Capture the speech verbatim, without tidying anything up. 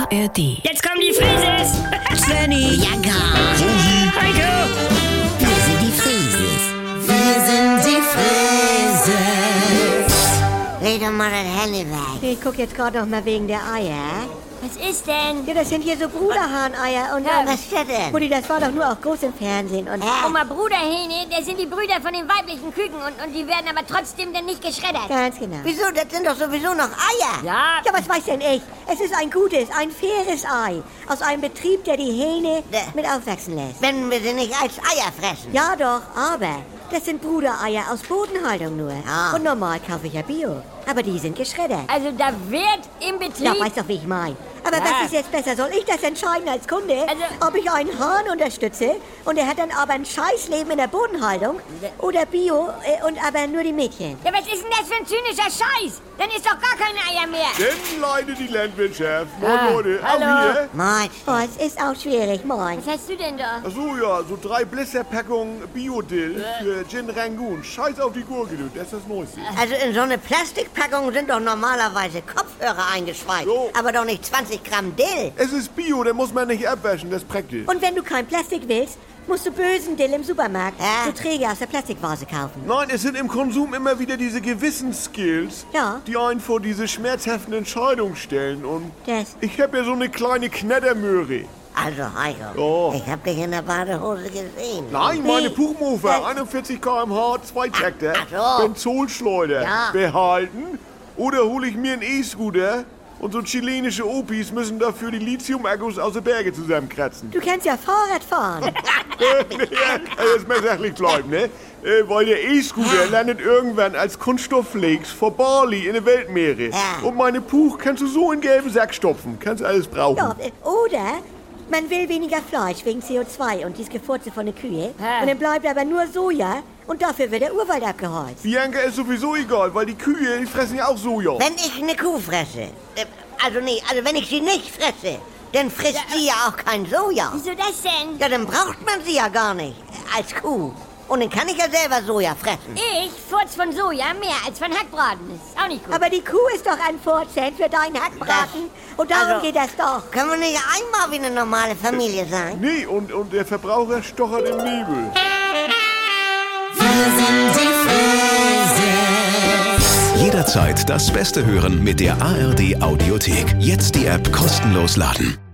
R D. Jetzt kommen die Frises! Svenny, ja gar. Heiko! Wir sind die Frieses. Wir sind die Frieses. Leg doch mal das Handy weg. Ich guck jetzt gerade noch mal wegen der Eier. Was ist denn? Ja, das sind hier so Bruderhahn-Eier und Ja, ähm, Was ist das denn? Mutti, das war doch nur auch groß im Fernsehen und... Hä? Oma, Bruderhähne, das sind die Brüder von den weiblichen Küken und, und die werden aber trotzdem dann nicht geschreddert. Ganz genau. Wieso? Das sind doch sowieso noch Eier. Ja, Ja, was weiß denn ich? Es ist ein gutes, ein faires Ei. Aus einem Betrieb, der die Hähne Ne. mit aufwachsen lässt. Wenn wir sie nicht als Eier fressen. Ja doch, aber das sind Brudereier aus Bodenhaltung nur. Ah. Und normal kaufe ich ja Bio. Aber die sind geschreddert. also da wird im Betrieb... Ja, weißt doch, wie ich meine. Aber Ja. was ist jetzt besser? Soll ich das entscheiden als Kunde? Also- ob ich einen Hahn unterstütze und er hat dann aber ein Scheißleben in der Bodenhaltung? Oder Bio äh, und aber nur die Mädchen? Ja, was ist denn das für ein zynischer Scheiß? Dann ist doch gar keine Eier mehr. Denn leidet die Landwirtschaft. Moin Ah, Leute, hallo. auch hier. Moin. Oh, es ist auch schwierig, moin. Was hast du denn da? Achso, ja, so drei Blisterpackungen Biodill für Gin Rangoon. Scheiß auf die Gurke, du, das ist das Neueste. Also in so eine Plastikpackung sind doch normalerweise Kopfhörer eingeschweißt. So. Aber doch nicht zwanzig Gramm Dill. Es ist Bio, da muss man nicht abwaschen, das ist praktisch. Und wenn du kein Plastik willst, musst du bösen Dill im Supermarkt Ja. so Träger aus der Plastikvase kaufen. Nein, es sind im Konsum immer wieder diese Gewissensskills, Ja. die einen vor diese schmerzhaften Entscheidungen stellen. Und Das. ich habe ja so eine kleine Knettermöhre. Also, Heiko, Oh. ich hab dich in der Badehose gesehen. Nein, meine Nee. Puchmofer, Äh. einundvierzig Kilometer pro Stunde, zwei Takter, Ach so. Benzolschleuder. Ja. Behalten oder hole ich mir einen E-Scooter und so chilenische Opis müssen dafür die Lithium-Akkus aus den Bergen zusammenkratzen. Du kannst ja Fahrrad fahren. Ja, jetzt mal sachlich bleiben, ne? Äh, weil der E-Scooter landet irgendwann als Kunststoffflakes vor Bali in den Weltmeere. Ja. Und meine Puch kannst du so in gelben Sack stopfen. Kannst alles brauchen. Ja, äh, oder man will weniger Fleisch wegen C O zwei und dies Gefurze von den Kühe. Ja. Und dann bleibt aber nur Soja und dafür wird der Urwald abgeholzt. Bianca ist sowieso egal, weil die Kühe, die fressen ja auch Soja. Wenn ich eine Kuh fresse, äh, also nee, also wenn ich sie nicht fresse, dann frisst sie ja auch kein Soja. Wieso das denn? Ja, dann braucht man sie ja gar nicht äh, als Kuh. Und dann kann ich ja selber Soja fressen. Ich furz von Soja mehr als von Hackbraten. Das ist auch nicht gut. Aber die Kuh ist doch ein Vorzelt für deinen Hackbraten. Und darum also- geht das doch. Können wir nicht einmal wie eine normale Familie sein? Nee, und, und der Verbraucher stochert im Nebel. Jederzeit das Beste hören mit der A R D Audiothek. Jetzt die App kostenlos laden.